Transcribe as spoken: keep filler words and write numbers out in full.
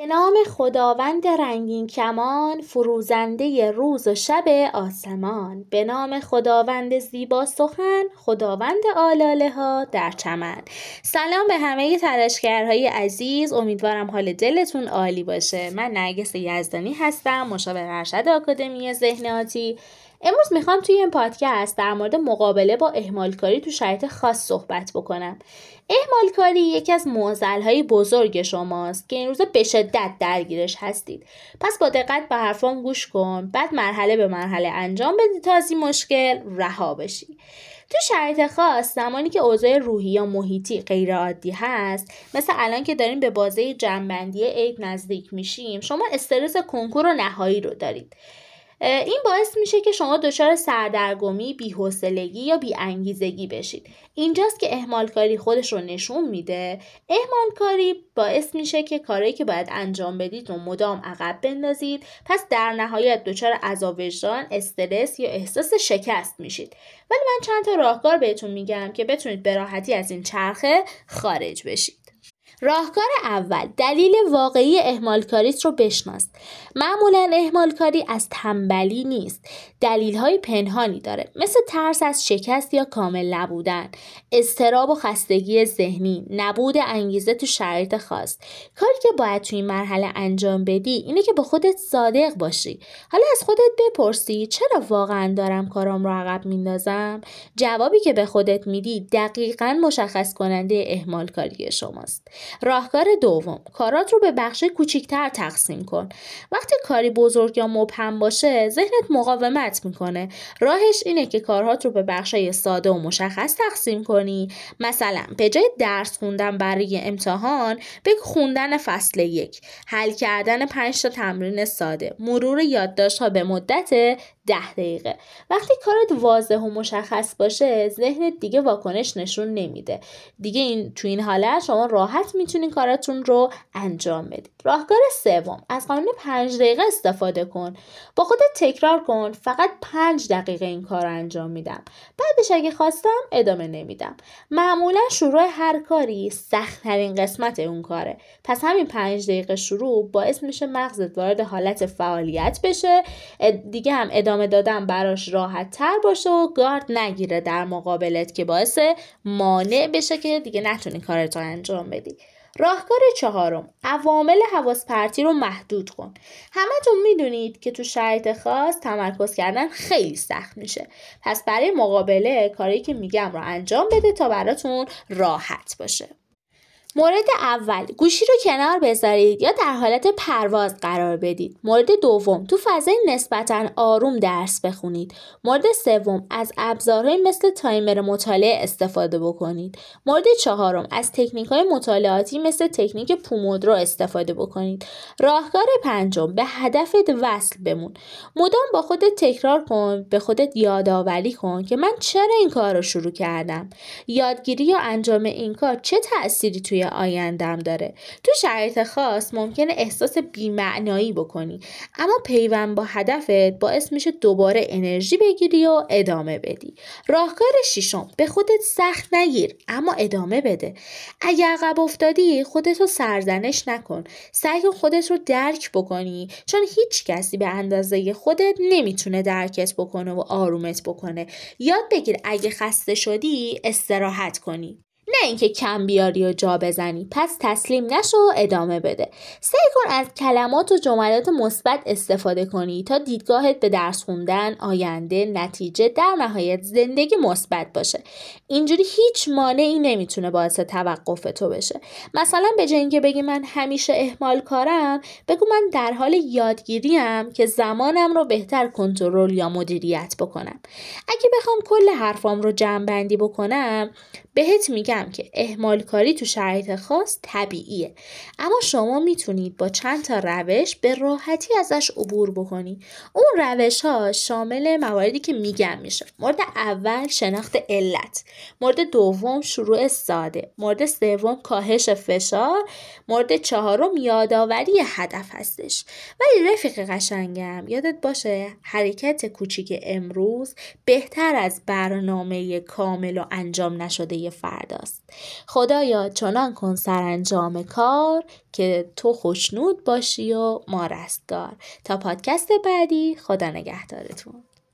نام خداوند رنگین کمان، فروزنده روز و شب آسمان. به نام خداوند زیبا سخن، خداوند آلاله ها در چمن. سلام به همه تلاشگرهای عزیز، امیدوارم حال دلتون عالی باشه. من نرگس یزدانی هستم، مشاور ارشد آکادمی ذهن آتی. امروز میخوام توی این پادکست در مورد مقابله با اهمالکاری تو شرایط خاص صحبت بکنم. اهمالکاری یکی از معضل‌های بزرگ شماست که این روزا به شدت درگیرش هستید. پس با دقت به حرفام گوش کن، بعد مرحله به مرحله انجام بدید تا از این مشکل رها بشی. تو شرایط خاص، زمانی که اوضاع روحی یا محیطی غیر عادی هست، مثل الان که داریم به بازه جمع‌بندی عید نزدیک میشیم، شما استرس کنکور و نهایی رو دارید. این باعث میشه که شما دچار سردرگمی، بی‌حوصلگی یا بی‌انگیزگی بشید. اینجاست که اهمالکاری خودش رو نشون میده. اهمالکاری باعث میشه که کارهایی که باید انجام بدید رو مدام عقب بندازید، پس در نهایت دچار عذاب وجدان، استرس یا احساس شکست میشید. ولی من چند تا راهکار بهتون میگم که بتونید به راحتی از این چرخه خارج بشید. راهکار اول، دلیل واقعی اهمالکاریت رو بشناس. معمولاً اهمالکاری از تنبلی نیست، دلیل‌های پنهانی داره، مثل ترس از شکست یا کامل نبودن، اضطراب و خستگی ذهنی، نبود انگیزه تو شرایط خاص. کاری که باید توی این مرحله انجام بدی اینه که با خودت صادق باشی. حالا از خودت بپرسی چرا واقعاً دارم کارام رو عقب میندازم؟ جوابی که به خودت میدی دقیقاً مشخص کننده اهمالکاری شماست. راهکار دوم، کارات رو به بخشای کوچیک‌تر تقسیم کن. وقتی کاری بزرگ یا مبهم باشه، ذهنت مقاومت میکنه. راهش اینه که کارهات رو به بخشای ساده و مشخص تقسیم کنی. مثلا به جای درس خوندن برای امتحان، بگو خوندن فصل یک، حل کردن پنج تا تمرین ساده، مرور یادداشت‌ها به مدت ده دقیقه. وقتی کارت واضح و مشخص باشه، ذهنت دیگه واکنش نشون نمیده. دیگه این تو این حالت شما راحت میتونین کاراتون رو انجام بدید. راهکار سوم، از قانون پنج دقیقه استفاده کن. با خودت تکرار کن، فقط پنج دقیقه این کار رو انجام میدم، بعدش اگه خواستم ادامه نمیدم. معمولا شروع هر کاری سخت ترین قسمت اون کاره، پس همین پنج دقیقه شروع باعث میشه مغزت وارد حالت فعالیت بشه، دیگه هم ادامه دادن براش راحت تر باشه و گارد نگیره در مقابلت که باعث مانع بشه که دیگه نتونی کارتو انجام بدی. راهکار چهارم، عوامل حواس پرتی رو محدود کن. همتون میدونید که تو شرایط خاص تمرکز کردن خیلی سخت میشه، پس برای مقابله کاری که میگم رو انجام بده تا براتون راحت باشه. مورد اول، گوشی رو کنار بذارید یا در حالت پرواز قرار بدید. مورد دوم، تو فضای نسبتاً آروم درس بخونید. مورد سوم، از ابزارهای مثل تایمر مطالعه استفاده بکنید. مورد چهارم، از تکنیک‌های مطالعاتی مثل تکنیک پومودرو استفاده بکنید. راهکار پنجم، به هدفت وصل بمون. مدام با خودت تکرار کن، به خودت یادآوری کن که من چرا این کار رو شروع کردم. یادگیری یا انجام این کار چه تأثیری توی آیندم داره. تو شرایط خاص ممکنه احساس بی‌معنایی بکنی، اما پیوند با هدفت باعث میشه دوباره انرژی بگیری و ادامه بدی. راهکار ششم، به خودت سخت نگیر اما ادامه بده. اگه عقب افتادی خودتو سرزنش نکن، سعی کن خودت رو درک بکنی، چون هیچ کسی به اندازه خودت نمیتونه درکت بکنه و آرومت بکنه. یاد بگیر اگه خسته شدی استراحت کنی، نه اینکه کم بیاری و جا بزنی. پس تسلیم نشو و ادامه بده. سعی کن از کلمات و جملات مثبت استفاده کنی تا دیدگاهت به درس خوندن، آینده، نتیجه، در نهایت زندگی مثبت باشه. اینجوری هیچ مانعی نمیتونه باعث توقف تو بشه. مثلا به جای اینکه بگی من همیشه اهمال کارم، بگو من در حال یادگیریم که زمانم رو بهتر کنترل یا مدیریت بکنم. اگه بخوام کل حرفام رو جمع بندی بکنم، بهت میگم که اهمال کاری تو شرایط خاص طبیعیه، اما شما میتونید با چند تا روش به راحتی ازش عبور بکنی. اون روش ها شامل مواردی که میگم میشه. مورد اول، شناخت علت. مورد دوم، شروع ساده. مورد سوم، کاهش فشار. مورد چهارم، یادآوری هدف هستش. ولی رفیق قشنگم، یادت باشه حرکت کوچیک امروز بهتر از برنامه کامل و انجام نشده فرداست. ماست. خدایا چنان کن سرانجام کار که تو خوشنود باشی و ما رستگار. تا پادکست بعدی، خدا نگهدارتون.